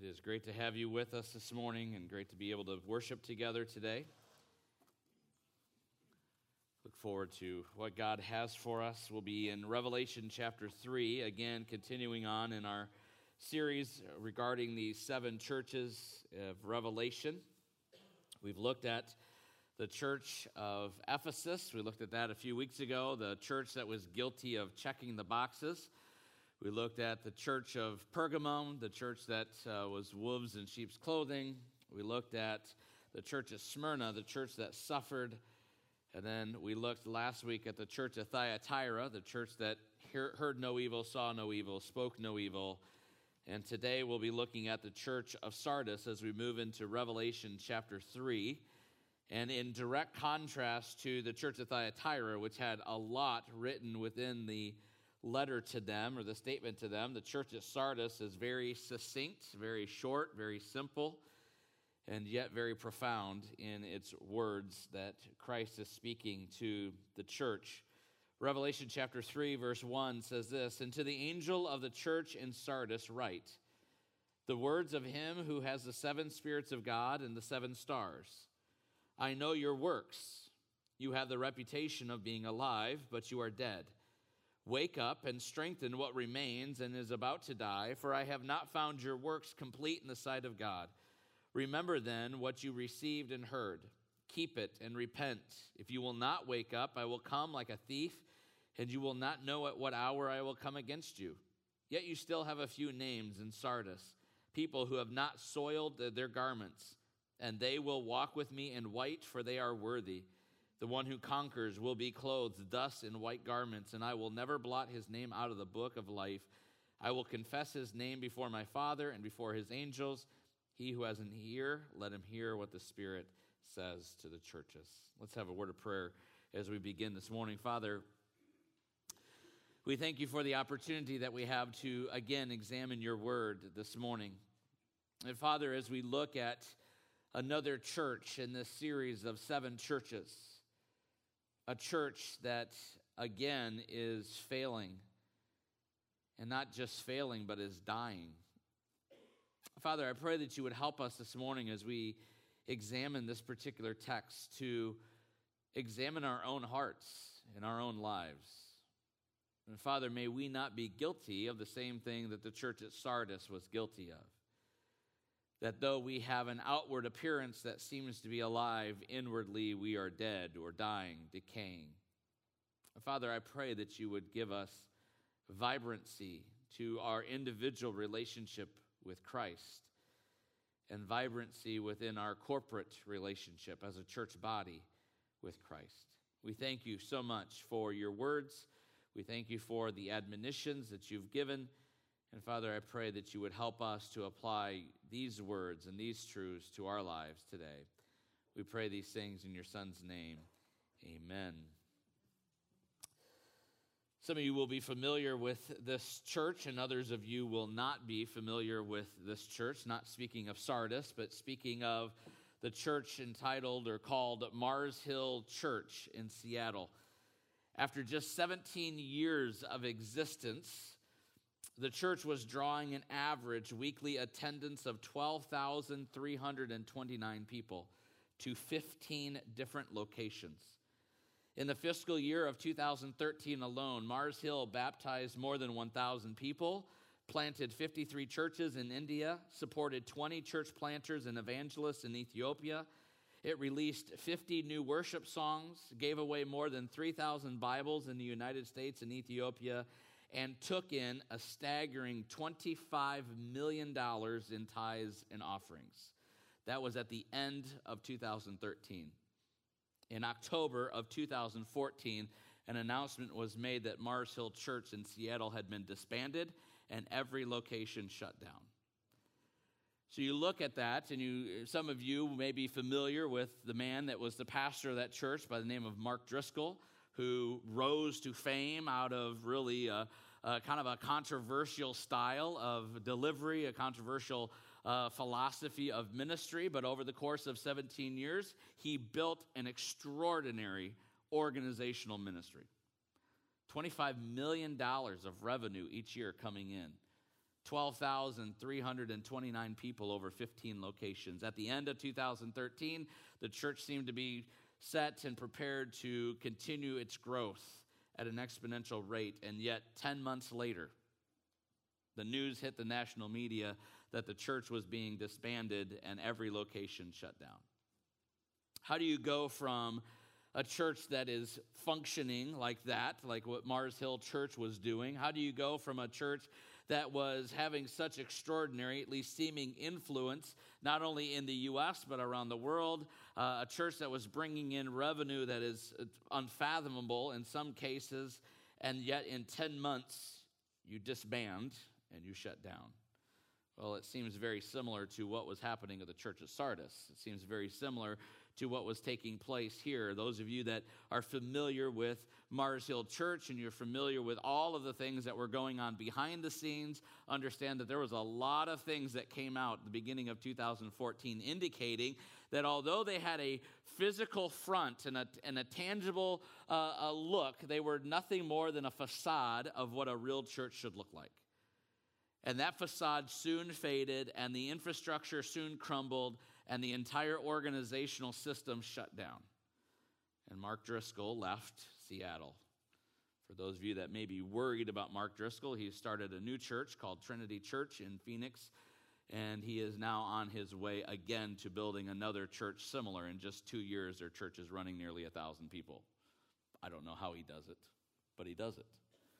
is great to have you with us this morning and great to be able to worship together today. Look forward to what God has for us. We'll be in Revelation chapter 3, again continuing on in our series regarding the seven churches of Revelation. We've looked at the church of Ephesus. We looked at that a few weeks ago, the church that was guilty of checking the boxes. We looked at the church of Pergamum, the church that was wolves in sheep's clothing. We looked at the church of Smyrna, the church that suffered. And then we looked last week at the church of Thyatira, the church that heard no evil, saw no evil, spoke no evil. And today we'll be looking at the church of Sardis as we move into Revelation chapter 3. And in direct contrast to the church of Thyatira, which had a lot written within the letter to them or the statement to them, the church at Sardis is very succinct, very short, very simple, and yet very profound in its words that Christ is speaking to the church. Revelation chapter 3 verse 1 says this, "And to the angel of the church in Sardis write, the words of him who has the seven spirits of God and the seven stars. I know your works. You have the reputation of being alive, but you are dead. Wake up and strengthen what remains and is about to die, for I have not found your works complete in the sight of God. Remember then what you received and heard. Keep it and repent. If you will not wake up, I will come like a thief, and you will not know at what hour I will come against you. Yet you still have a few names in Sardis, people who have not soiled their garments, and they will walk with me in white, for they are worthy. The one who conquers will be clothed thus in white garments, and I will never blot his name out of the book of life. I will confess his name before my Father and before his angels. He who has an ear, let him hear what the Spirit says to the churches." Let's have a word of prayer as we begin this morning. Father, we thank you for the opportunity that we have to again examine your word this morning. And Father, as we look at another church in this series of seven churches, a church that, again, is failing, and not just failing, but is dying. Father, I pray that you would help us this morning as we examine this particular text to examine our own hearts and our own lives. And Father, may we not be guilty of the same thing that the church at Sardis was guilty of. That though we have an outward appearance that seems to be alive, inwardly we are dead or dying, decaying. Father, I pray that you would give us vibrancy to our individual relationship with Christ and vibrancy within our corporate relationship as a church body with Christ. We thank you so much for your words. We thank you for the admonitions that you've given. And Father, I pray that you would help us to apply these words and these truths to our lives today. We pray these things in your Son's name. Amen. Some of you will be familiar with this church, and others of you will not be familiar with this church. Not speaking of Sardis, but speaking of the church entitled or called Mars Hill Church in Seattle. After just 17 years of existence, the church was drawing an average weekly attendance of 12,329 people to 15 different locations. In the fiscal year of 2013 alone, Mars Hill baptized more than 1,000 people, planted 53 churches in India, supported 20 church planters and evangelists in Ethiopia. It released 50 new worship songs, gave away more than 3,000 Bibles in the United States and Ethiopia, and took in a staggering $25 million in tithes and offerings. That was at the end of 2013. In October of 2014, an announcement was made that Mars Hill Church in Seattle had been disbanded and every location shut down. So you look at that, and some of you may be familiar with the man that was the pastor of that church by the name of Mark Driscoll, who rose to fame out of really kind of a controversial style of delivery, a controversial philosophy of ministry. But over the course of 17 years, he built an extraordinary organizational ministry. $25 million of revenue each year coming in 12,329 people over 15 locations. At the end of 2013, the church seemed to be set and prepared to continue its growth at an exponential rate. And yet, 10 months later, the news hit the national media that the church was being disbanded and every location shut down. How do you go from a church that is functioning like that, like what Mars Hill Church was doing? How do you go from a church that was having such extraordinary, at least seeming influence, not only in the U.S., but around the world, a church that was bringing in revenue that is unfathomable in some cases, and yet in 10 months, you disband and you shut down? Well, it seems very similar to what was happening at the church of Sardis. It seems very similar to what was taking place here. Those of you that are familiar with Mars Hill Church and you're familiar with all of the things that were going on behind the scenes, understand that there was a lot of things that came out at the beginning of 2014 indicating that although they had a physical front and a tangible look, they were nothing more than a facade of what a real church should look like. And that facade soon faded, and the infrastructure soon crumbled, and the entire organizational system shut down. And Mark Driscoll left Seattle. For those of you that may be worried about Mark Driscoll, he started a new church called Trinity Church in Phoenix, and he is now on his way again to building another church similar. In just 2 years, their church is running nearly 1,000 people. I don't know how he does it, but he does it.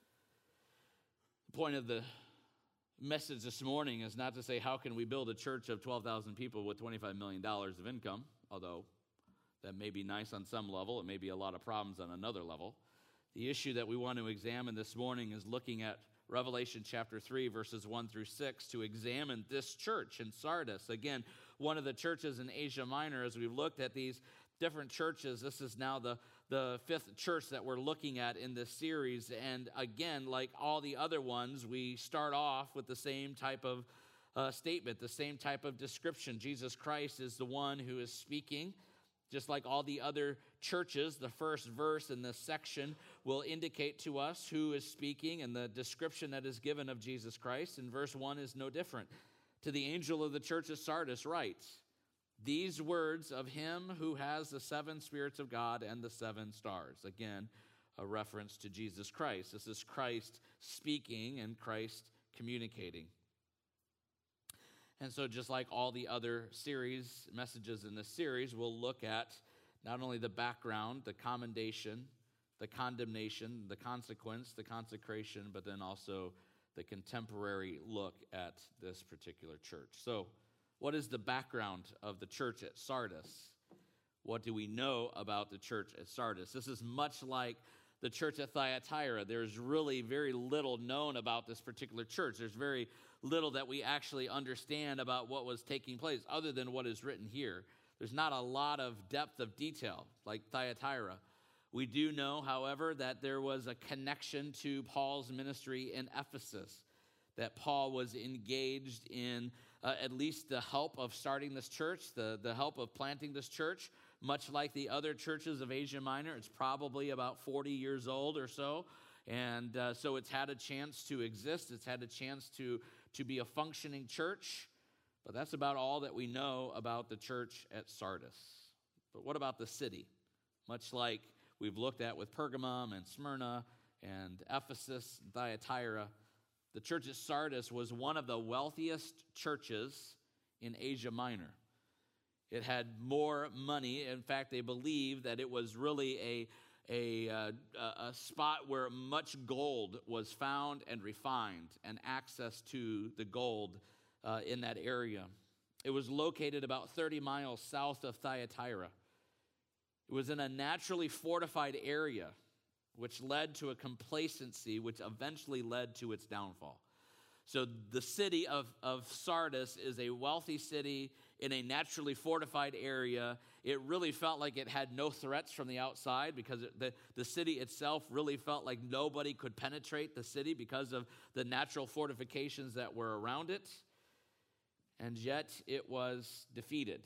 The point of the message this morning is not to say how can we build a church of 12,000 people with $25 million of income, although that may be nice on some level. It may be a lot of problems on another level. The issue that we want to examine this morning is looking at Revelation chapter 3, verses 1 through 6, to examine this church in Sardis. Again, one of the churches in Asia Minor. As we've looked at these different churches, this is now the fifth church that we're looking at in this series. And again, like all the other ones, we start off with the same type of statement, the same type of description. Jesus Christ is the one who is speaking. Just like all the other churches, the first verse in this section will indicate to us who is speaking and the description that is given of Jesus Christ. And verse 1 is no different. To the angel of the church of Sardis writes, "These words of him who has the 7 spirits of God and the 7 stars." Again, a reference to Jesus Christ. This is Christ speaking and Christ communicating. And so just like all the other messages in this series, we'll look at not only the background, the commendation, the condemnation, the consequence, the consecration, but then also the contemporary look at this particular church. So, what is the background of the church at Sardis? What do we know about the church at Sardis? This is much like the church at Thyatira. There's really very little known about this particular church. There's very little that we actually understand about what was taking place other than what is written here. There's not a lot of depth of detail like Thyatira. We do know, however, that there was a connection to Paul's ministry in Ephesus, that Paul was engaged in at least the help of starting this church, the help of planting this church. Much like the other churches of Asia Minor, it's probably about 40 years old or so. And so it's had a chance to exist. It's had a chance to be a functioning church. But that's about all that we know about the church at Sardis. But what about the city? Much like we've looked at with Pergamum and Smyrna and Ephesus and Thyatira, the church at Sardis was one of the wealthiest churches in Asia Minor. It had more money. In fact, they believe that it was really a spot where much gold was found and refined, and access to the gold in that area. It was located about 30 miles south of Thyatira. It was in a naturally fortified area, which led to a complacency, which eventually led to its downfall. So the city of Sardis is a wealthy city in a naturally fortified area. It really felt like it had no threats from the outside because the city itself really felt like nobody could penetrate the city because of the natural fortifications that were around it. And yet it was defeated.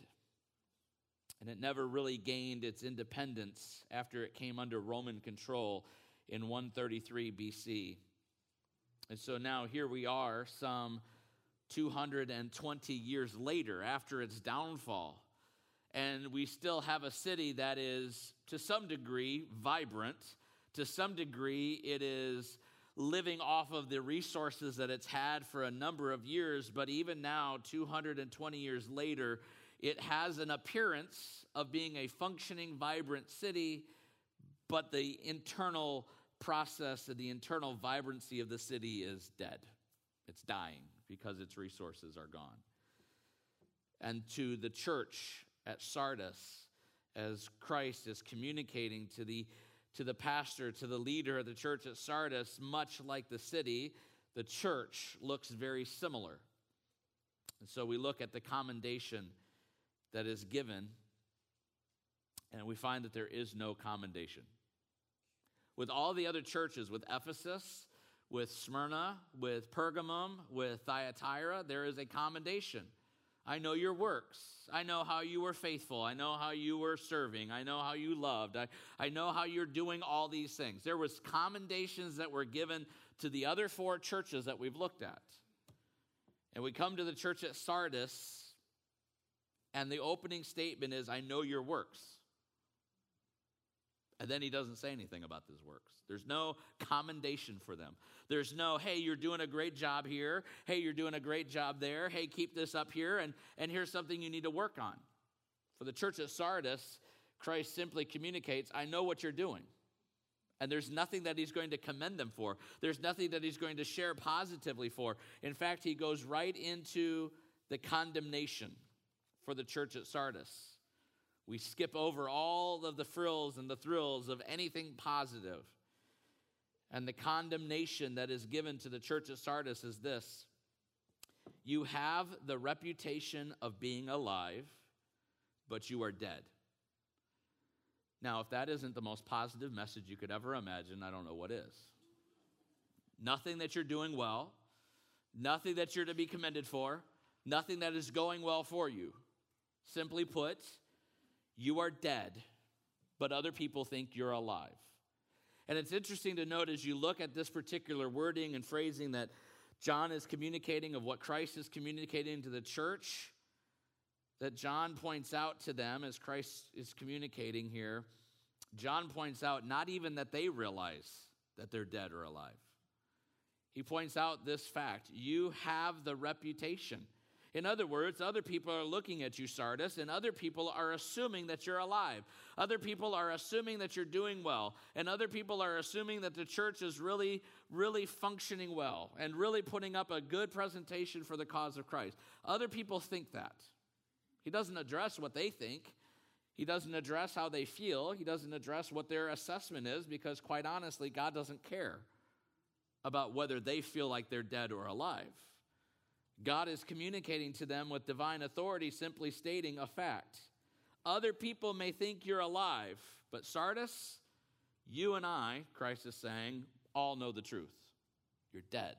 And it never really gained its independence after it came under Roman control in 133 BC. And so now here we are, some 220 years later, after its downfall, and we still have a city that is, to some degree, vibrant. To some degree, it is living off of the resources that it's had for a number of years, but even now, 220 years later, it has an appearance of being a functioning, vibrant city, but the internal process and the internal vibrancy of the city is dead. It's dying because its resources are gone. And to the church at Sardis, as Christ is communicating to the pastor, to the leader of the church at Sardis, much like the city, the church looks very similar. And so we look at the commendation that is given, and we find that there is no commendation. With all the other churches, with Ephesus, with Smyrna, with Pergamum, with Thyatira, there is a commendation. I know your works. I know how you were faithful. I know how you were serving. I know how you loved. I know how you're doing all these things. There was commendations that were given to the other four churches that we've looked at. And we come to the church at Sardis, and the opening statement is, I know your works. And then he doesn't say anything about those works. There's no commendation for them. There's no, hey, you're doing a great job here. Hey, you're doing a great job there. Hey, keep this up here, and here's something you need to work on. For the church at Sardis, Christ simply communicates, I know what you're doing. And there's nothing that he's going to commend them for. There's nothing that he's going to share positively for. In fact, he goes right into the condemnation for the church at Sardis. We skip over all of the frills and the thrills of anything positive. And the condemnation that is given to the church at Sardis is this: you have the reputation of being alive, but you are dead. Now, if that isn't the most positive message you could ever imagine, I don't know what is. Nothing that you're doing well, nothing that you're to be commended for, nothing that is going well for you. Simply put, you are dead, but other people think you're alive. And it's interesting to note as you look at this particular wording and phrasing that John is communicating of what Christ is communicating to the church, that John points out to them as Christ is communicating here. John points out not even that they realize that they're dead or alive. He points out this fact: you have the reputation. In other words, other people are looking at you, Sardis, and other people are assuming that you're alive. Other people are assuming that you're doing well, and other people are assuming that the church is really, really functioning well and really putting up a good presentation for the cause of Christ. Other people think that. He doesn't address what they think. He doesn't address how they feel. He doesn't address what their assessment is, because quite honestly, God doesn't care about whether they feel like they're dead or alive. God is communicating to them with divine authority, simply stating a fact. Other people may think you're alive, but Sardis, you and I, Christ is saying, all know the truth. You're dead.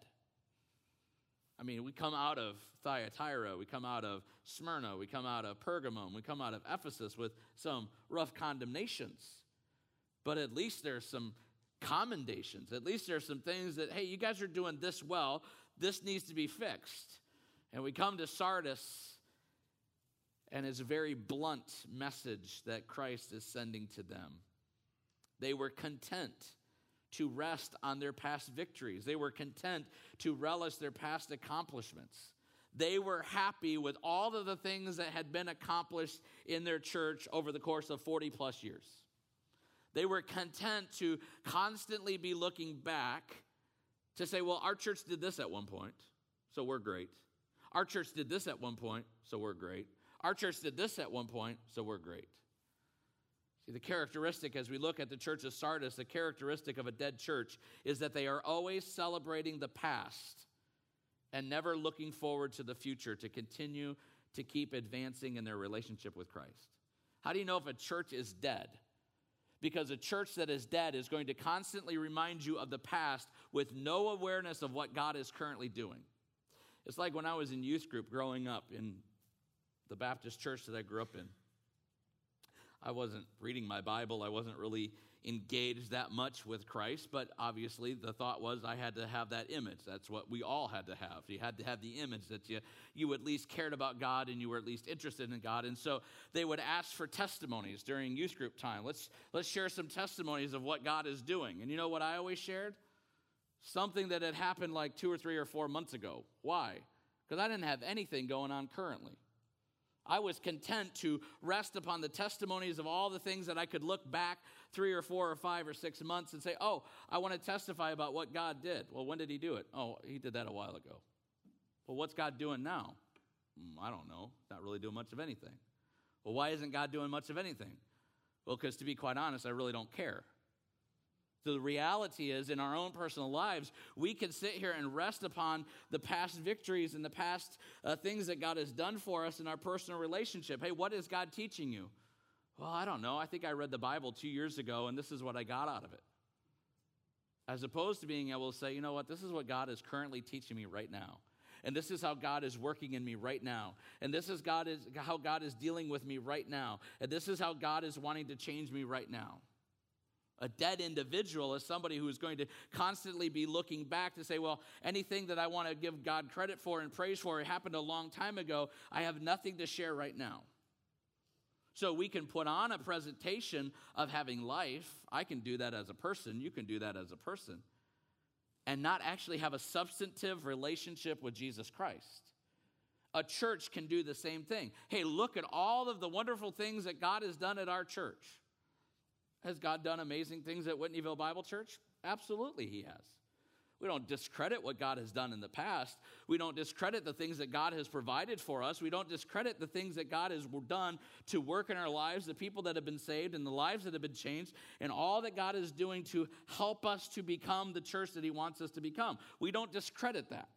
I mean, we come out of Thyatira, we come out of Smyrna, we come out of Pergamum, we come out of Ephesus with some rough condemnations. But at least there's some commendations. At least there's some things that, hey, you guys are doing this well. This needs to be fixed. And we come to Sardis, and it's a very blunt message that Christ is sending to them. They were content to rest on their past victories. They were content to relish their past accomplishments. They were happy with all of the things that had been accomplished in their church over the course of 40 plus years. They were content to constantly be looking back to say, well, our church did this at one point, so we're great. Our church did this at one point, so we're great. Our church did this at one point, so we're great. See, the characteristic as we look at the church of Sardis, the characteristic of a dead church is that they are always celebrating the past and never looking forward to the future to continue to keep advancing in their relationship with Christ. How do you know if a church is dead? Because a church that is dead is going to constantly remind you of the past with no awareness of what God is currently doing. It's like when I was in youth group growing up in the Baptist church that I grew up in. I wasn't reading my Bible. I wasn't really engaged that much with Christ, but obviously the thought was I had to have that image. That's what we all had to have. You had to have the image that you at least cared about God and you were at least interested in God. And so they would ask for testimonies during youth group time. Let's share some testimonies of what God is doing. And you know what I always shared? Something that had happened like 2 or 3 or 4 months ago. Why? Because I didn't have anything going on currently. I was content to rest upon the testimonies of all the things that I could look back 3 or 4 or 5 or 6 months and say, oh, I want to testify about what God did. Well, when did he do it? Oh, he did that a while ago. Well, what's God doing now? I don't know. Not really doing much of anything. Well, why isn't God doing much of anything? Well, because to be quite honest, I really don't care. So the reality is, in our own personal lives, we can sit here and rest upon the past victories and the past things that God has done for us in our personal relationship. Hey, what is God teaching you? Well, I don't know. I think I read the Bible 2 years ago, and this is what I got out of it. As opposed to being able to say, you know what, this is what God is currently teaching me right now. And this is how God is working in me right now. And this is how God is dealing with me right now. And this is how God is wanting to change me right now. A dead individual is somebody who is going to constantly be looking back to say, well, anything that I want to give God credit for and praise for, it happened a long time ago. I have nothing to share right now. So we can put on a presentation of having life. I can do that as a person. You can do that as a person. And not actually have a substantive relationship with Jesus Christ. A church can do the same thing. Hey, look at all of the wonderful things that God has done at our church. Has God done amazing things at Whitneyville Bible Church? Absolutely, he has. We don't discredit what God has done in the past. We don't discredit the things that God has provided for us. We don't discredit the things that God has done to work in our lives, the people that have been saved and the lives that have been changed, and all that God is doing to help us to become the church that he wants us to become. We don't discredit that.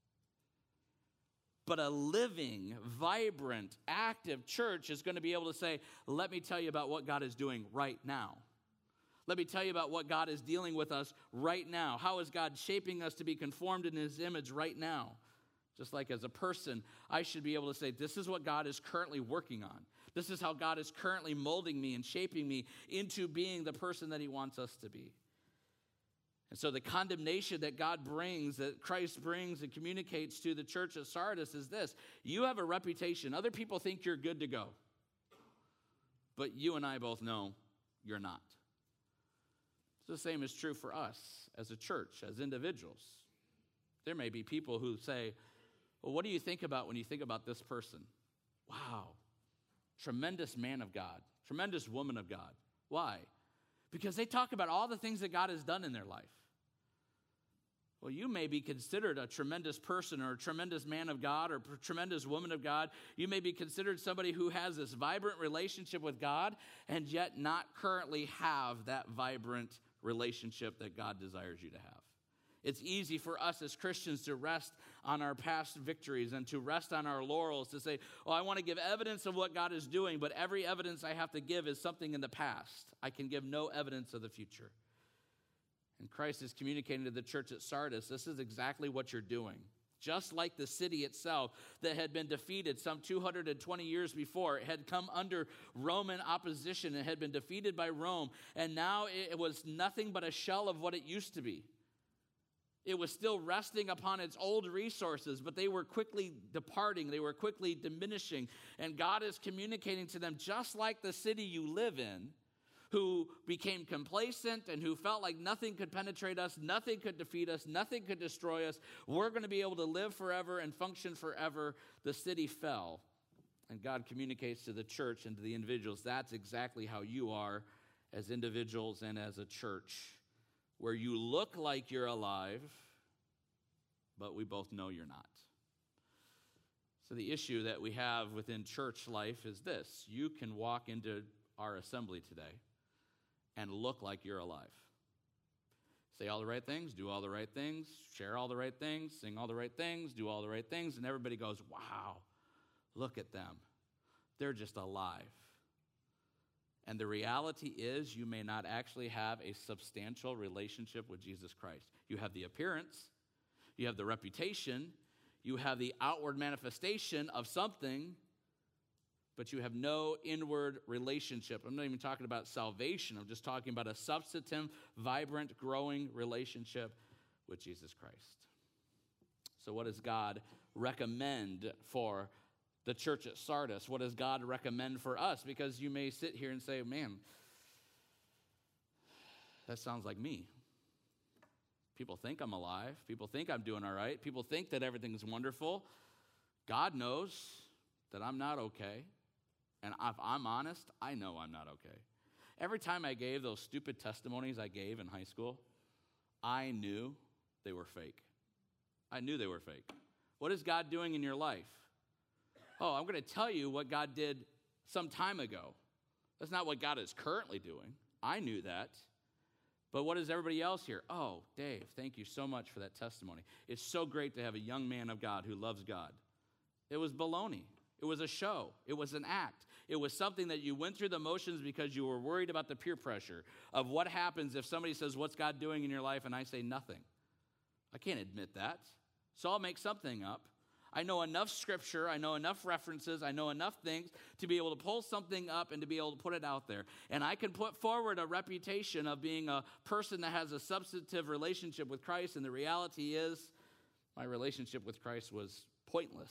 But a living, vibrant, active church is going to be able to say, let me tell you about what God is doing right now. Let me tell you about what God is dealing with us right now. How is God shaping us to be conformed in his image right now? Just like as a person, I should be able to say, this is what God is currently working on. This is how God is currently molding me and shaping me into being the person that he wants us to be. And so the condemnation that God brings, that Christ brings and communicates to the church at Sardis is this. You have a reputation. Other people think you're good to go. But you and I both know you're not. The same is true for us as a church, as individuals. There may be people who say, well, what do you think about when you think about this person? Wow, tremendous man of God, tremendous woman of God. Why? Because they talk about all the things that God has done in their life. Well, you may be considered a tremendous person or a tremendous man of God or a tremendous woman of God. You may be considered somebody who has this vibrant relationship with God and yet not currently have that vibrant relationship that God desires you to have. It's easy for us as Christians to rest on our past victories and to rest on our laurels, to say, oh, I want to give evidence of what God is doing, but every evidence I have to give is something in the past. I can give no evidence of the future. And Christ is communicating to the church at Sardis, this is exactly what you're doing. Just like the city itself that had been defeated some 220 years before. It had come under Roman opposition. It had been defeated by Rome. And now it was nothing but a shell of what it used to be. It was still resting upon its old resources, but they were quickly departing. They were quickly diminishing. And God is communicating to them, just like the city you live in, who became complacent and who felt like nothing could penetrate us, nothing could defeat us, nothing could destroy us. We're going to be able to live forever and function forever. The city fell. And God communicates to the church and to the individuals, that's exactly how you are as individuals and as a church, where you look like you're alive, but we both know you're not. So the issue that we have within church life is this. You can walk into our assembly today and look like you're alive. Say all the right things, do all the right things, share all the right things, sing all the right things, do all the right things, and everybody goes, wow, look at them. They're just alive. And the reality is you may not actually have a substantial relationship with Jesus Christ. You have the appearance, you have the reputation, you have the outward manifestation of something, but you have no inward relationship. I'm not even talking about salvation. I'm just talking about a substantive, vibrant, growing relationship with Jesus Christ. So what does God recommend for the church at Sardis? What does God recommend for us? Because you may sit here and say, man, that sounds like me. People think I'm alive. People think I'm doing all right. People think that everything's wonderful. God knows that I'm not okay. And if I'm honest, I know I'm not okay. Every time I gave those stupid testimonies I gave in high school, I knew they were fake. I knew they were fake. What is God doing in your life? Oh, I'm going to tell you what God did some time ago. That's not what God is currently doing. I knew that. But what is everybody else here? Oh, Dave, thank you so much for that testimony. It's so great to have a young man of God who loves God. It was baloney. It was a show. It was an act. It was something that you went through the motions because you were worried about the peer pressure of what happens if somebody says, what's God doing in your life? And I say nothing. I can't admit that. So I'll make something up. I know enough scripture, I know enough references, I know enough things to be able to pull something up and to be able to put it out there. And I can put forward a reputation of being a person that has a substantive relationship with Christ, and the reality is my relationship with Christ was pointless.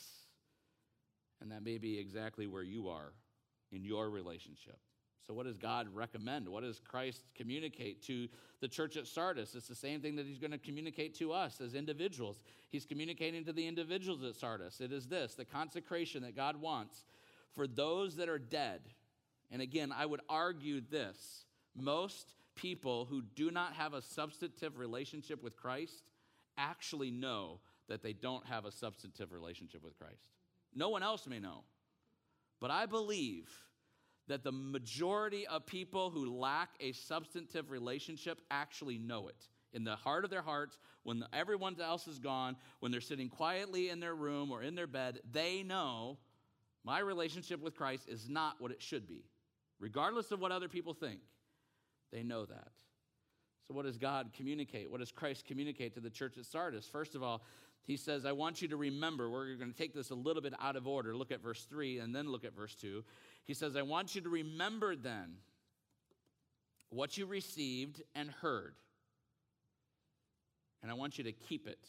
And that may be exactly where you are in your relationship. So what does God recommend? What does Christ communicate to the church at Sardis? It's the same thing that he's going to communicate to us as individuals. He's communicating to the individuals at Sardis. It is this, the consecration that God wants for those that are dead. And again, I would argue this. Most people who do not have a substantive relationship with Christ actually know that they don't have a substantive relationship with Christ. No one else may know. But I believe that the majority of people who lack a substantive relationship actually know it. In the heart of their hearts, when everyone else is gone, when they're sitting quietly in their room or in their bed, they know my relationship with Christ is not what it should be. Regardless of what other people think, they know that. So what does God communicate? What does Christ communicate to the church at Sardis? First of all, he says, I want you to remember. We're going to take this a little bit out of order. Look at verse 3 and then look at verse 2. He says, I want you to remember then what you received and heard. And I want you to keep it.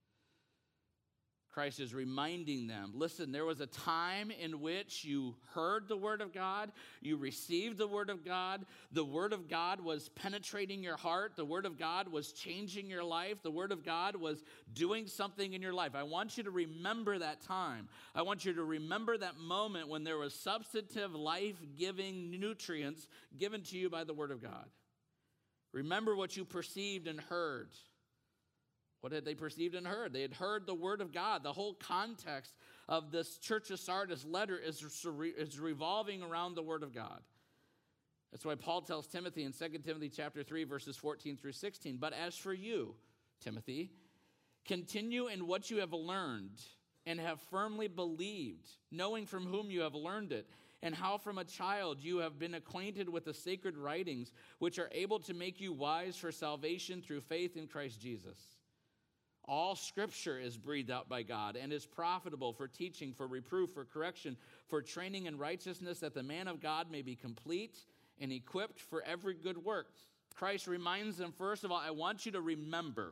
Christ is reminding them, listen, there was a time in which you heard the word of God, you received the word of God was penetrating your heart, the word of God was changing your life, the word of God was doing something in your life. I want you to remember that time. I want you to remember that moment when there was substantive, life-giving nutrients given to you by the word of God. Remember what you perceived and heard. What had they perceived and heard? They had heard the word of God. The whole context of this Church of Sardis letter is revolving around the word of God. That's why Paul tells Timothy in 2 Timothy chapter 3, verses 14 through 16, but as for you, Timothy, continue in what you have learned and have firmly believed, knowing from whom you have learned it, and how from a child you have been acquainted with the sacred writings, which are able to make you wise for salvation through faith in Christ Jesus. All scripture is breathed out by God and is profitable for teaching, for reproof, for correction, for training in righteousness, that the man of God may be complete and equipped for every good work. Christ reminds them, first of all, I want you to remember.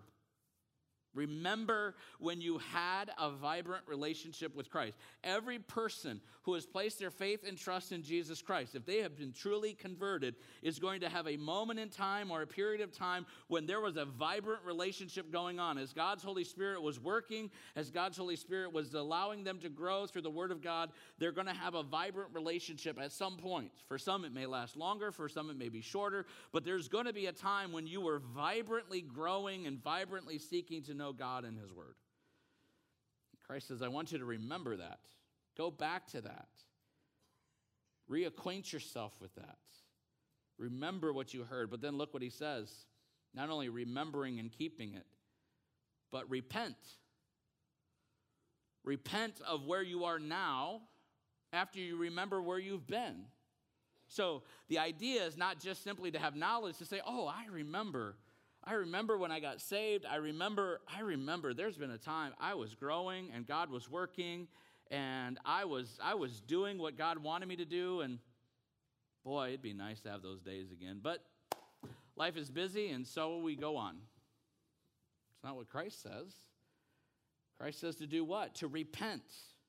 Remember when you had a vibrant relationship with Christ. Every person who has placed their faith and trust in Jesus Christ, if they have been truly converted, is going to have a moment in time or a period of time when there was a vibrant relationship going on. As God's Holy Spirit was working, as God's Holy Spirit was allowing them to grow through the Word of God, they're going to have a vibrant relationship at some point. For some, it may last longer. For some, it may be shorter. But there's going to be a time when you were vibrantly growing and vibrantly seeking to know God and his word. Christ says, I want you to remember that. Go back to that. Reacquaint yourself with that. Remember what you heard. But then look what he says. Not only remembering and keeping it, but repent. Repent of where you are now after you remember where you've been. So the idea is not just simply to have knowledge, to say, oh, I remember when I got saved. I remember there's been a time I was growing and God was working and I was doing what God wanted me to do, and boy, it'd be nice to have those days again. But life is busy, and so we go on. It's not what Christ says. Christ says to do what? To repent.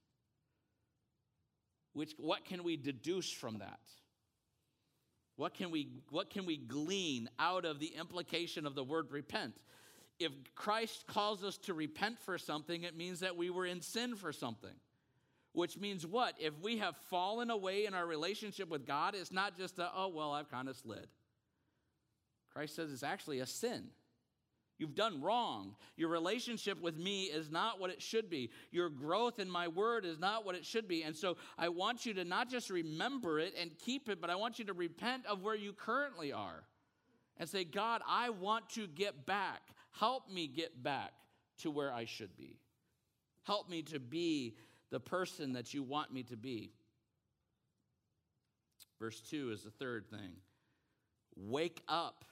What can we deduce from that? What can we glean out of the implication of the word repent? If Christ calls us to repent for something, it means that we were in sin for something. Which means what? If we have fallen away in our relationship with God, it's not just I've kind of slid. Christ says it's actually a sin. You've done wrong. Your relationship with me is not what it should be. Your growth in my word is not what it should be. And so I want you to not just remember it and keep it, but I want you to repent of where you currently are and say, God, I want to get back. Help me get back to where I should be. Help me to be the person that you want me to be. Verse 2 is the third thing. Wake up.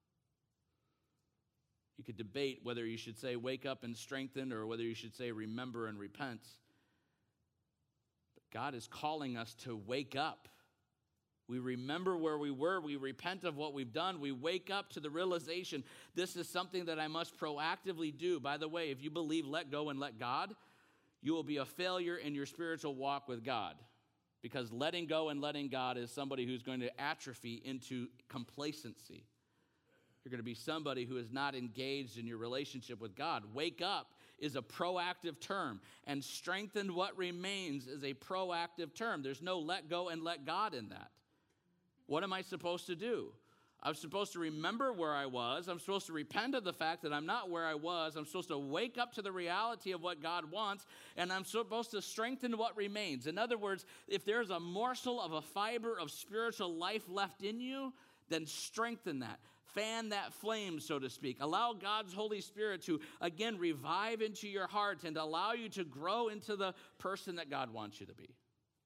You could debate whether you should say wake up and strengthen or whether you should say remember and repent. But God is calling us to wake up. We remember where we were. We repent of what we've done. We wake up to the realization this is something that I must proactively do. By the way, if you believe let go and let God, you will be a failure in your spiritual walk with God. Because letting go and letting God is somebody who's going to atrophy into complacency. You're going to be somebody who is not engaged in your relationship with God. Wake up is a proactive term, and strengthen what remains is a proactive term. There's no let go and let God in that. What am I supposed to do? I'm supposed to remember where I was. I'm supposed to repent of the fact that I'm not where I was. I'm supposed to wake up to the reality of what God wants, and I'm supposed to strengthen what remains. In other words, if there's a morsel of a fiber of spiritual life left in you, then strengthen that. Fan that flame, so to speak. Allow God's Holy Spirit to, again, revive into your heart and allow you to grow into the person that God wants you to be.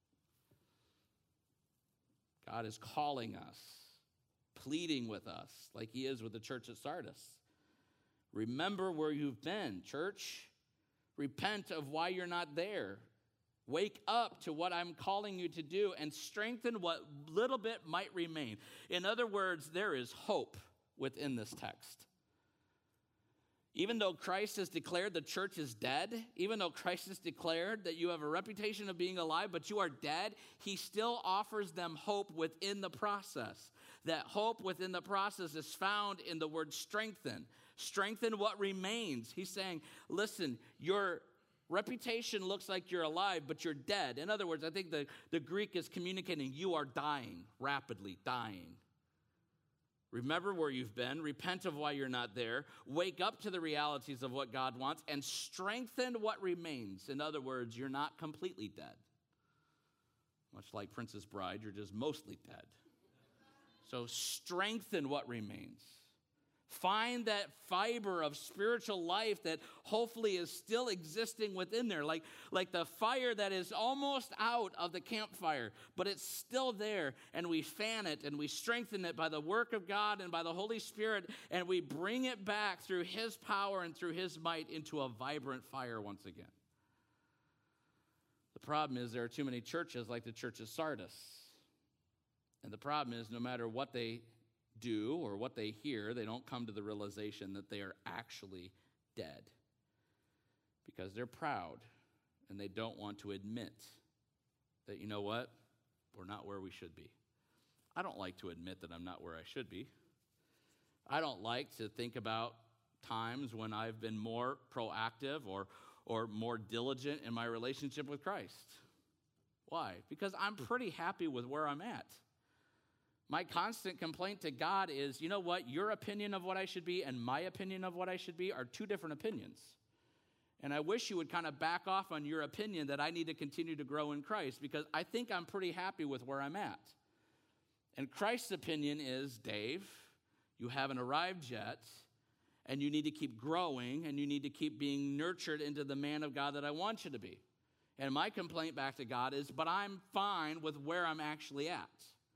God is calling us, pleading with us, like he is with the church at Sardis. Remember where you've been, church. Repent of why you're not there. Wake up to what I'm calling you to do and strengthen what little bit might remain. In other words, there is hope within this text. Even though Christ has declared the church is dead, even though Christ has declared that you have a reputation of being alive, but you are dead, he still offers them hope within the process. That hope within the process is found in the word strengthen. Strengthen what remains. He's saying, listen, your reputation looks like you're alive, but you're dead. In other words, I think the Greek is communicating you are dying, rapidly dying. Remember where you've been. Repent of why you're not there. Wake up to the realities of what God wants and strengthen what remains. In other words, you're not completely dead. Much like Princess Bride, you're just mostly dead. So strengthen what remains. Find that fiber of spiritual life that hopefully is still existing within there, like the fire that is almost out of the campfire, but it's still there, and we fan it and we strengthen it by the work of God and by the Holy Spirit, and we bring it back through his power and through his might into a vibrant fire once again. The problem is there are too many churches like the church of Sardis, and the problem is no matter what they do or what they hear, they don't come to the realization that they are actually dead because they're proud and they don't want to admit that, you know what, we're not where we should be. I don't like to admit that I'm not where I should be. I don't like to think about times when I've been more proactive or more diligent in my relationship with Christ. Why? Because I'm pretty happy with where I'm at. My constant complaint to God is, you know what, your opinion of what I should be and my opinion of what I should be are two different opinions. And I wish you would kind of back off on your opinion that I need to continue to grow in Christ, because I think I'm pretty happy with where I'm at. And Christ's opinion is, Dave, you haven't arrived yet, and you need to keep growing, and you need to keep being nurtured into the man of God that I want you to be. And my complaint back to God is, but I'm fine with where I'm actually at.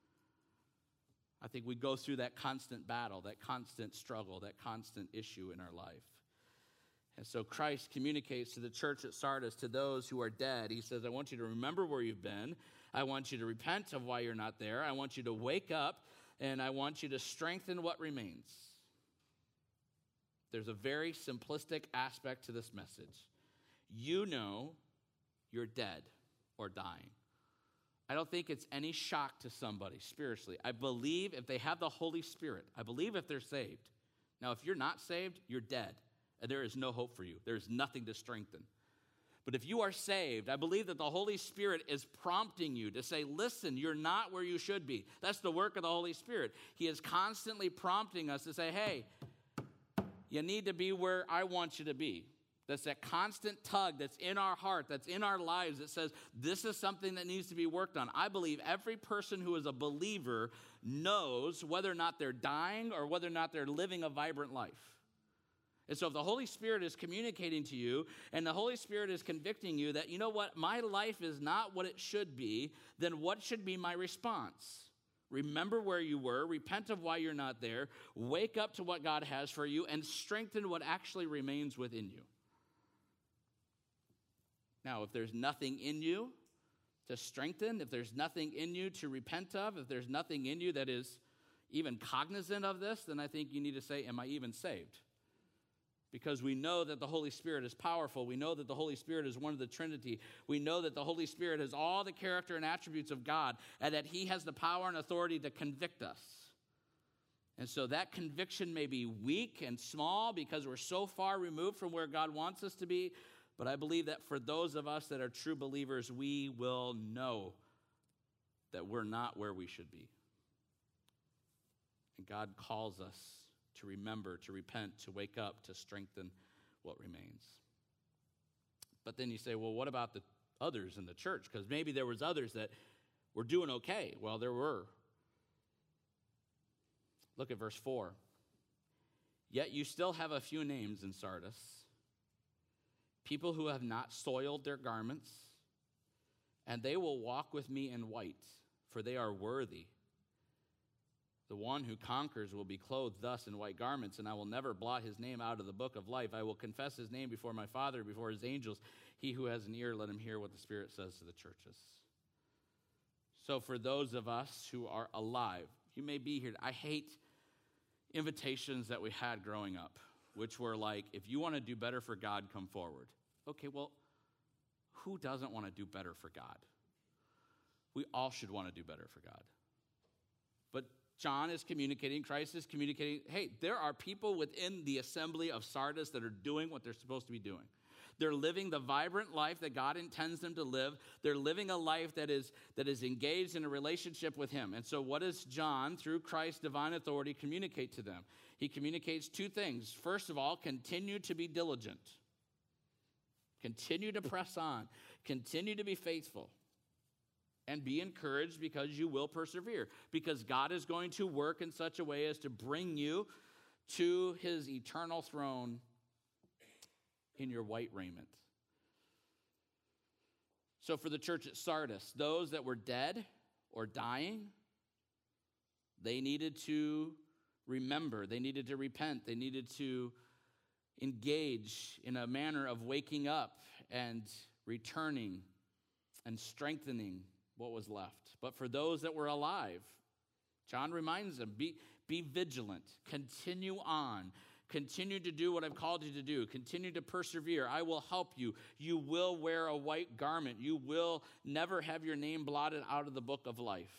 I think we go through that constant battle, that constant struggle, that constant issue in our life. And so Christ communicates to the church at Sardis, to those who are dead. He says, I want you to remember where you've been. I want you to repent of why you're not there. I want you to wake up, and I want you to strengthen what remains. There's a very simplistic aspect to this message. You know you're dead or dying. I don't think it's any shock to somebody spiritually. I believe if they have the Holy Spirit, I believe if they're saved. Now, if you're not saved, you're dead. And there is no hope for you. There's nothing to strengthen. But if you are saved, I believe that the Holy Spirit is prompting you to say, listen, you're not where you should be. That's the work of the Holy Spirit. He is constantly prompting us to say, hey, you need to be where I want you to be. That's that constant tug that's in our heart, that's in our lives that says, this is something that needs to be worked on. I believe every person who is a believer knows whether or not they're dying or whether or not they're living a vibrant life. And so if the Holy Spirit is communicating to you and the Holy Spirit is convicting you that, you know what, my life is not what it should be, then what should be my response? Remember where you were, repent of why you're not there, wake up to what God has for you, and strengthen what actually remains within you. Now, if there's nothing in you to strengthen, if there's nothing in you to repent of, if there's nothing in you that is even cognizant of this, then I think you need to say, am I even saved? Because we know that the Holy Spirit is powerful. We know that the Holy Spirit is one of the Trinity. We know that the Holy Spirit has all the character and attributes of God, and that he has the power and authority to convict us. And so that conviction may be weak and small because we're so far removed from where God wants us to be, but I believe that for those of us that are true believers, we will know that we're not where we should be. And God calls us to remember, to repent, to wake up, to strengthen what remains. But then you say, well, what about the others in the church? Because maybe there was others that were doing okay. Well, there were. Look at verse 4. Yet you still have a few names in Sardis, people who have not soiled their garments, and they will walk with me in white, for they are worthy. The one who conquers will be clothed thus in white garments, and I will never blot his name out of the book of life. I will confess his name before my Father, before his angels. He who has an ear, let him hear what the Spirit says to the churches. So for those of us who are alive, you may be here. I hate invitations that we had growing up, which were like, if you want to do better for God, come forward. Okay, well, who doesn't want to do better for God? We all should want to do better for God. But John is communicating, Christ is communicating, hey, there are people within the assembly of Sardis that are doing what they're supposed to be doing. They're living the vibrant life that God intends them to live. They're living a life that is engaged in a relationship with him. And so what does John, through Christ's divine authority, communicate to them? He communicates two things. First of all, continue to be diligent. Continue to press on. Continue to be faithful. And be encouraged because you will persevere. Because God is going to work in such a way as to bring you to his eternal throne in your white raiment. So for the church at Sardis, those that were dead or dying, they needed to remember. They needed to repent. They needed to engage in a manner of waking up and returning and strengthening what was left. But for those that were alive, John reminds them, be vigilant, continue on, continue to do what I've called you to do, continue to persevere. I will help you. You will wear a white garment. You will never have your name blotted out of the book of life.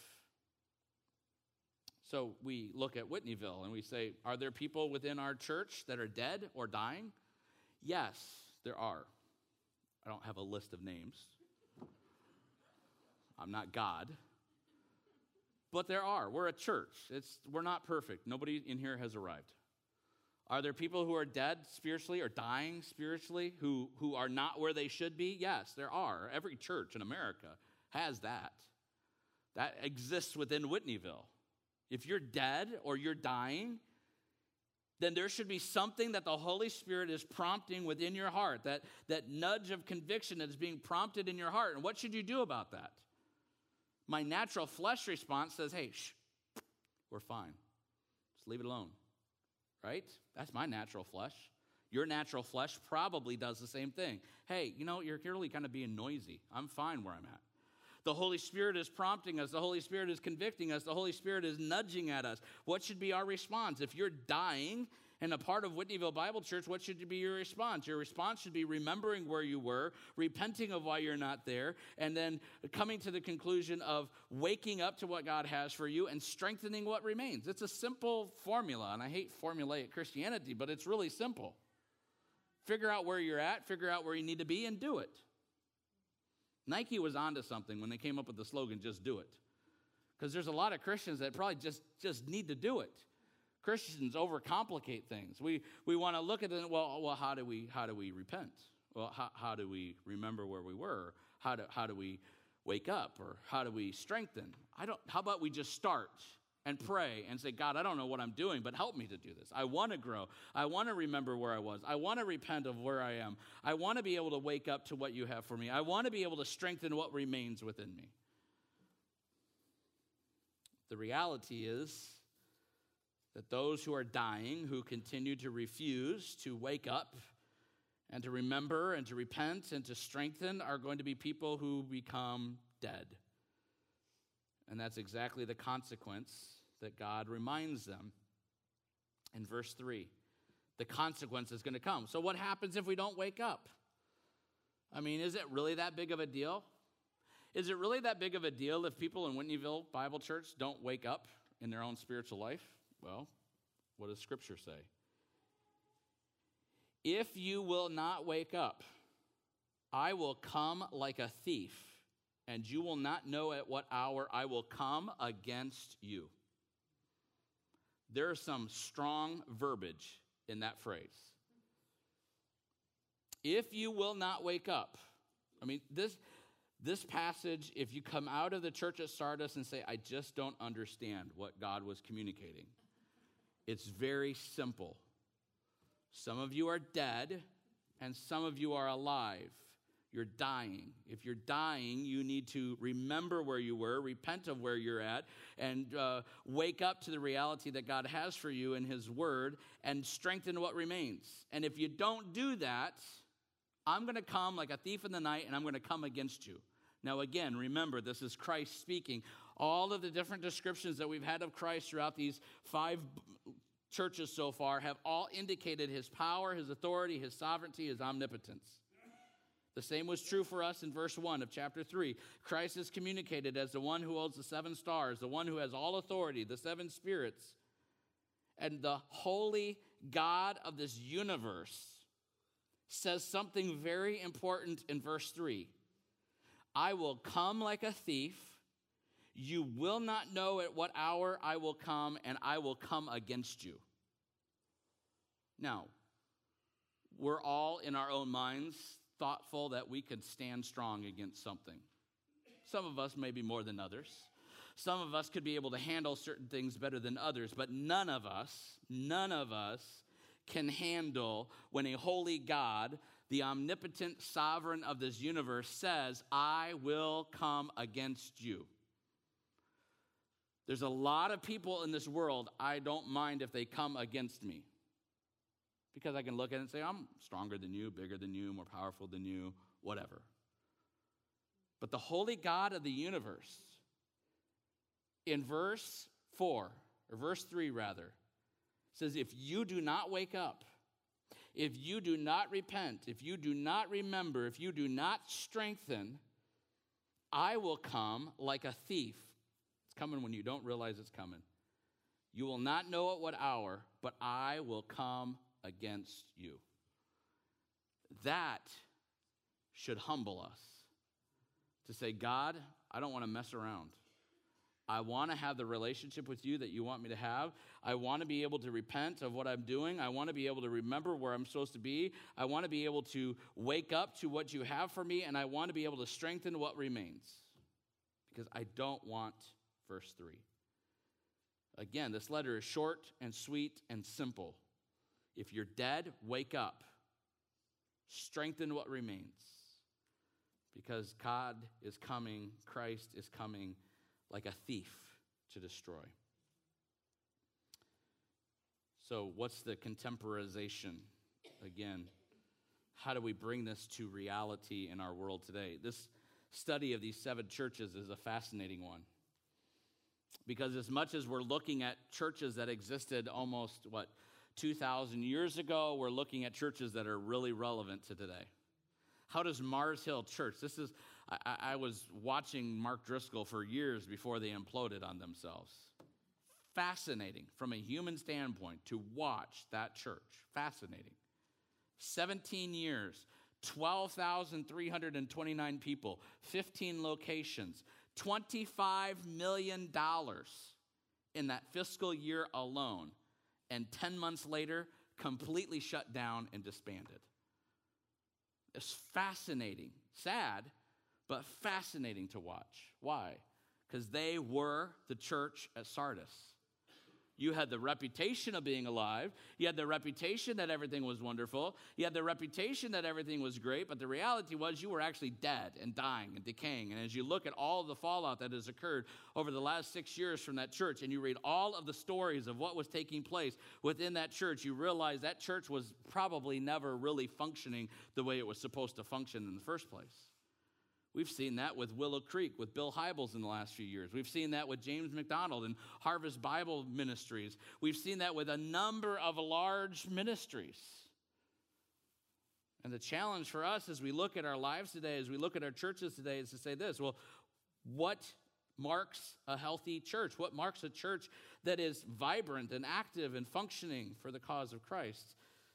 So we look at Whitneyville and we say, are there people within our church that are dead or dying? Yes, there are. I don't have a list of names. I'm not God. But there are. We're a church. We're not perfect. Nobody in here has arrived. Are there people who are dead spiritually or dying spiritually who are not where they should be? Yes, there are. Every church in America has that. That exists within Whitneyville. If you're dead or you're dying, then there should be something that the Holy Spirit is prompting within your heart, that nudge of conviction that is being prompted in your heart. And what should you do about that? My natural flesh response says, hey, we're fine. Just leave it alone, right? That's my natural flesh. Your natural flesh probably does the same thing. Hey, you're really kind of being noisy. I'm fine where I'm at. The Holy Spirit is prompting us. The Holy Spirit is convicting us. The Holy Spirit is nudging at us. What should be our response? If you're dying and a part of Whitneyville Bible Church, what should be your response? Your response should be remembering where you were, repenting of why you're not there, and then coming to the conclusion of waking up to what God has for you and strengthening what remains. It's a simple formula, and I hate formulaic Christianity, but it's really simple. Figure out where you're at, figure out where you need to be, and do it. Nike was onto something when they came up with the slogan, just do it. Because there's a lot of Christians that probably just need to do it. Christians overcomplicate things. We want to look at it, well, how do we repent? Well, how do we remember where we were? How do we wake up? Or how do we strengthen? How about we just start and pray and say, God, I don't know what I'm doing, but help me to do this. I want to grow. I want to remember where I was. I want to repent of where I am. I want to be able to wake up to what you have for me. I want to be able to strengthen what remains within me. The reality is that those who are dying, who continue to refuse to wake up and to remember and to repent and to strengthen, are going to be people who become dead. And that's exactly the consequence that God reminds them in verse 3. The consequence is going to come. So what happens if we don't wake up? I mean, is it really that big of a deal? Is it really that big of a deal if people in Whitneyville Bible Church don't wake up in their own spiritual life? Well, what does Scripture say? If you will not wake up, I will come like a thief, and you will not know at what hour I will come against you. There's some strong verbiage in that phrase. If you will not wake up. I mean, this passage, if you come out of the church at Sardis and say, I just don't understand what God was communicating, it's very simple. Some of you are dead, and some of you are alive. You're dying. If you're dying, you need to remember where you were, repent of where you're at, and wake up to the reality that God has for you in His Word, and strengthen what remains. And if you don't do that, I'm going to come like a thief in the night, and I'm going to come against you. Now again, remember, this is Christ speaking. All of the different descriptions that we've had of Christ throughout these 5 churches so far have all indicated His power, His authority, His sovereignty, His omnipotence. The same was true for us in verse 1 of chapter 3. Christ is communicated as the one who holds the 7 stars, the one who has all authority, the 7 spirits. And the holy God of this universe says something very important in verse 3. I will come like a thief. You will not know at what hour I will come, and I will come against you. Now, we're all in our own minds thoughtful that we could stand strong against something. Some of us maybe more than others. Some of us could be able to handle certain things better than others, but none of us can handle when a holy God, the omnipotent sovereign of this universe, says, I will come against you. There's a lot of people in this world, I don't mind if they come against me. Because I can look at it and say, I'm stronger than you, bigger than you, more powerful than you, whatever. But the holy God of the universe, in verse 4, or verse 3 rather, says, if you do not wake up, if you do not repent, if you do not remember, if you do not strengthen, I will come like a thief. It's coming when you don't realize it's coming. You will not know at what hour, but I will come against you. That should humble us to say, God, I don't want to mess around. I want to have the relationship with you that you want me to have. I want to be able to repent of what I'm doing. I want to be able to remember where I'm supposed to be. I want to be able to wake up to what you have for me, and I want to be able to strengthen what remains. Because I don't want verse 3. Again, this letter is short and sweet and simple. If you're dead, wake up. Strengthen what remains. Because God is coming, Christ is coming like a thief to destroy. So what's the contemporization again, how do we bring this to reality in our world today? This study of these 7 churches is a fascinating one. Because as much as we're looking at churches that existed almost, 2,000 years ago, we're looking at churches that are really relevant to today. How does Mars Hill Church, I was watching Mark Driscoll for years before they imploded on themselves. Fascinating from a human standpoint to watch that church. Fascinating. 17 years, 12,329 people, 15 locations, $25 million in that fiscal year alone. And 10 months later, completely shut down and disbanded. It's fascinating. Sad, but fascinating to watch. Why? Because they were the church at Sardis. You had the reputation of being alive. You had the reputation that everything was wonderful. You had the reputation that everything was great. But the reality was you were actually dead and dying and decaying. And as you look at all of the fallout that has occurred over the last 6 years from that church, and you read all of the stories of what was taking place within that church, you realize that church was probably never really functioning the way it was supposed to function in the first place. We've seen that with Willow Creek, with Bill Hybels in the last few years. We've seen that with James McDonald and Harvest Bible Ministries. We've seen that with a number of large ministries. And the challenge for us as we look at our lives today, as we look at our churches today, is to say this, well, what marks a healthy church? What marks a church that is vibrant and active and functioning for the cause of Christ?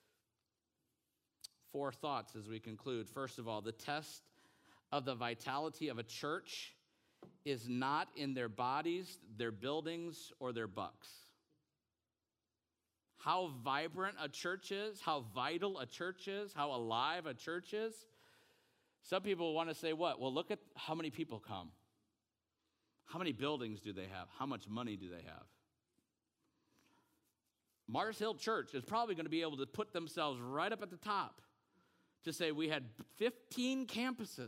4 thoughts as we conclude. First of all, the test of the vitality of a church is not in their bodies, their buildings, or their bucks. How vibrant a church is, how vital a church is, how alive a church is. Some people want to say what? Well, look at how many people come. How many buildings do they have? How much money do they have? Mars Hill Church is probably going to be able to put themselves right up at the top to say we had 15 campuses,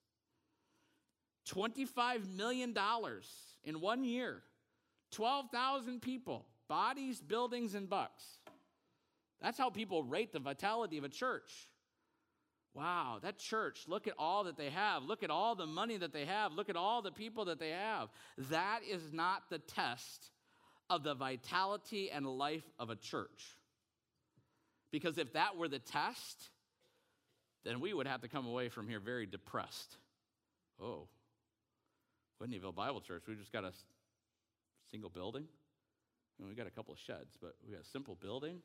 $25 million in 1 year, 12,000 people, bodies, buildings, and bucks. That's how people rate the vitality of a church. Wow, that church, look at all that they have. Look at all the money that they have. Look at all the people that they have. That is not the test of the vitality and life of a church. Because if that were the test, then we would have to come away from here very depressed. Oh, Whitneyville Bible Church, we just got a single building. We got a couple of sheds, but we got a simple building,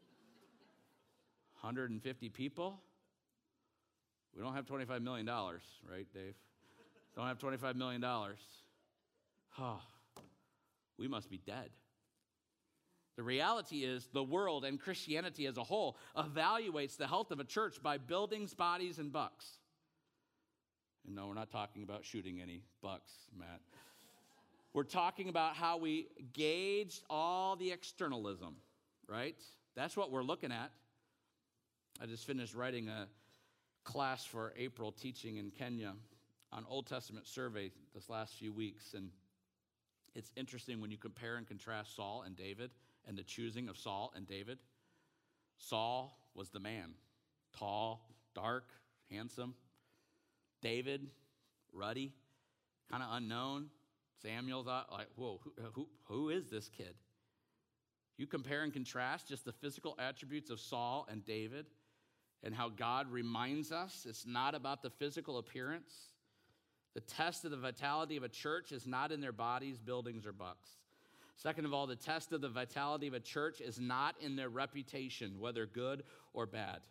150 people. We don't have $25 million, right, Dave? Don't have $25 million. Oh, we must be dead. The reality is the world and Christianity as a whole evaluates the health of a church by buildings, bodies, and bucks. And no, we're not talking about shooting any bucks, Matt. We're talking about how we gauge all the externalism, right? That's what we're looking at. I just finished writing a class for April teaching in Kenya on Old Testament survey this last few weeks. And it's interesting when you compare and contrast Saul and David and the choosing of Saul and David. Saul was the man, tall, dark, handsome. David, ruddy, kind of unknown. Samuel thought, like, whoa, who is this kid? You compare and contrast just the physical attributes of Saul and David and how God reminds us it's not about the physical appearance. The test of the vitality of a church is not in their bodies, buildings, or bucks. Second of all, the test of the vitality of a church is not in their reputation, whether good or bad.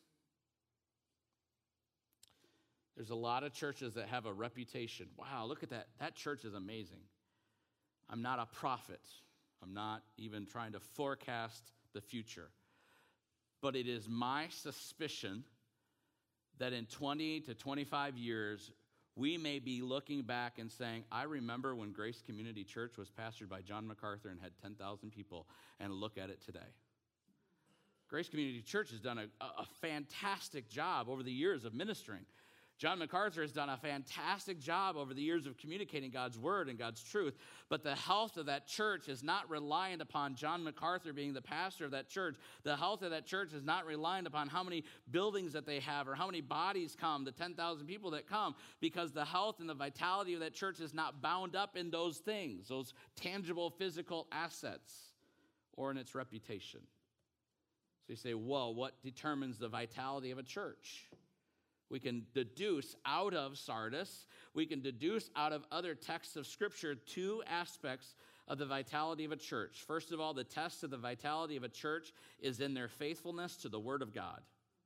There's a lot of churches that have a reputation. Wow, look at that. That church is amazing. I'm not a prophet. I'm not even trying to forecast the future. But it is my suspicion that in 20 to 25 years, we may be looking back and saying, I remember when Grace Community Church was pastored by John MacArthur and had 10,000 people, and look at it today. Grace Community Church has done a fantastic job over the years of ministering. John MacArthur has done a fantastic job over the years of communicating God's word and God's truth, but the health of that church is not reliant upon John MacArthur being the pastor of that church. The health of that church is not reliant upon how many buildings that they have or how many bodies come, the 10,000 people that come, because the health and the vitality of that church is not bound up in those things, those tangible physical assets, or in its reputation. So you say, well, what determines the vitality of a church? We can deduce out of Sardis, we can deduce out of other texts of Scripture two aspects of the vitality of a church. First of all, the test of the vitality of a church is in their faithfulness to the Word of God.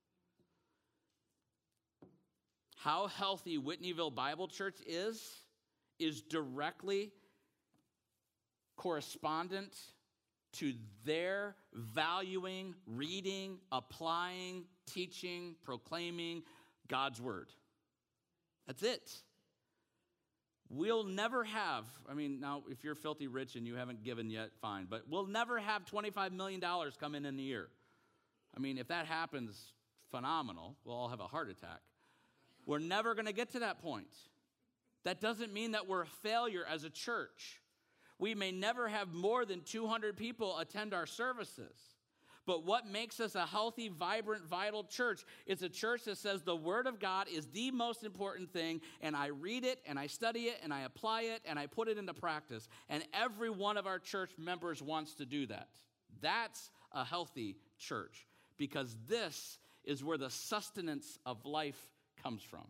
How healthy Whitneyville Bible Church is directly correspondent to their valuing, reading, applying, teaching, proclaiming God's word. That's it. We'll never have, now if you're filthy rich and you haven't given yet, fine, but we'll never have $25 million come in a year. If that happens, phenomenal. We'll all have a heart attack. We're never going to get to that point. That doesn't mean that we're a failure as a church. We may never have more than 200 people attend our services. But what makes us a healthy, vibrant, vital church is a church that says the Word of God is the most important thing, and I read it, and I study it, and I apply it, and I put it into practice. And every one of our church members wants to do that. That's a healthy church, because this is where the sustenance of life comes from.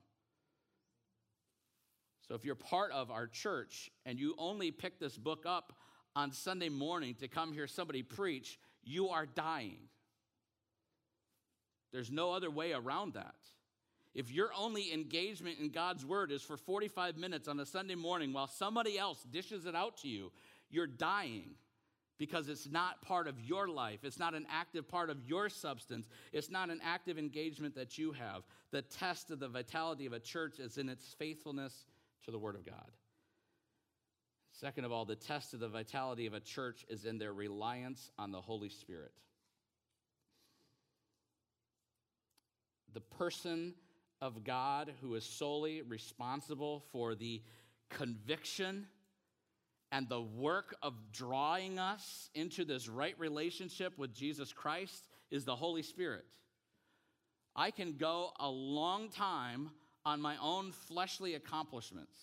So if you're part of our church and you only pick this book up on Sunday morning to come hear somebody preach, you are dying. There's no other way around that. If your only engagement in God's word is for 45 minutes on a Sunday morning while somebody else dishes it out to you, you're dying, because it's not part of your life. It's not an active part of your substance. It's not an active engagement that you have. The test of the vitality of a church is in its faithfulness to the Word of God. Second of all, the test of the vitality of a church is in their reliance on the Holy Spirit. The person of God who is solely responsible for the conviction and the work of drawing us into this right relationship with Jesus Christ is the Holy Spirit. I can go a long time on my own fleshly accomplishments,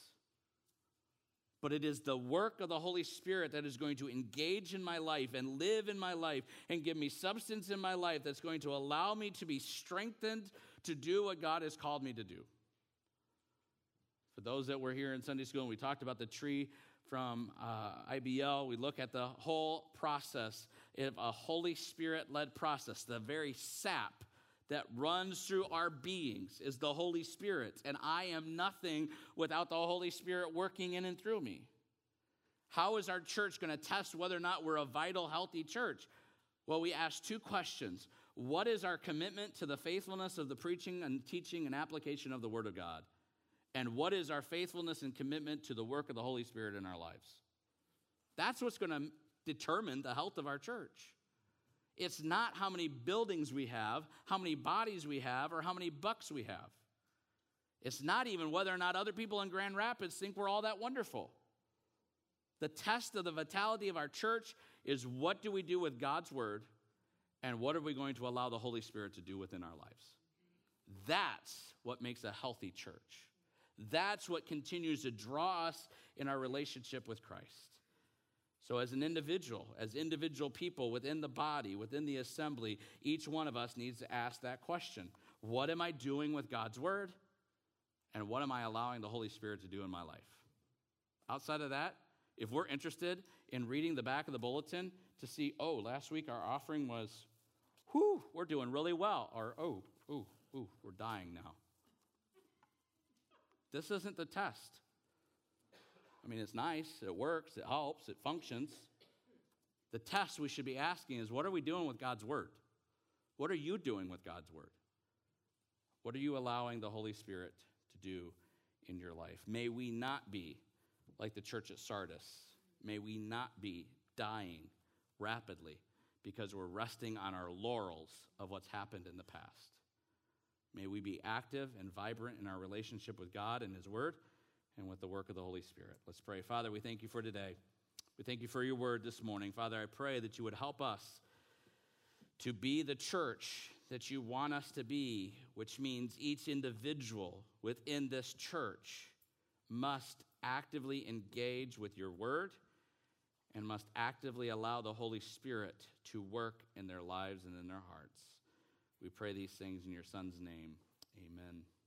but it is the work of the Holy Spirit that is going to engage in my life and live in my life and give me substance in my life that's going to allow me to be strengthened to do what God has called me to do. For those that were here in Sunday school and we talked about the tree from IBL, we look at the whole process of a Holy Spirit-led process. The very sap that runs through our beings is the Holy Spirit, and I am nothing without the Holy Spirit working in and through me. How is our church going to test whether or not we're a vital, healthy church? Well, we ask two questions. What is our commitment to the faithfulness of the preaching and teaching and application of the Word of God? And what is our faithfulness and commitment to the work of the Holy Spirit in our lives? That's what's going to determine the health of our church. It's not how many buildings we have, how many bodies we have, or how many bucks we have. It's not even whether or not other people in Grand Rapids think we're all that wonderful. The test of the vitality of our church is, what do we do with God's word, and what are we going to allow the Holy Spirit to do within our lives? That's what makes a healthy church. That's what continues to draw us in our relationship with Christ. So as individual people within the body, within the assembly, each one of us needs to ask that question. What am I doing with God's word? And what am I allowing the Holy Spirit to do in my life? Outside of that, if we're interested in reading the back of the bulletin to see, last week our offering was, we're doing really well, or we're dying now. This isn't the test. It's nice, it works, it helps, it functions. The test we should be asking is, what are we doing with God's word? What are you doing with God's word? What are you allowing the Holy Spirit to do in your life? May we not be like the church at Sardis. May we not be dying rapidly because we're resting on our laurels of what's happened in the past. May we be active and vibrant in our relationship with God and his word and with the work of the Holy Spirit. Let's pray. Father, we thank you for today. We thank you for your word this morning. Father, I pray that you would help us to be the church that you want us to be, which means each individual within this church must actively engage with your word and must actively allow the Holy Spirit to work in their lives and in their hearts. We pray these things in your Son's name. Amen.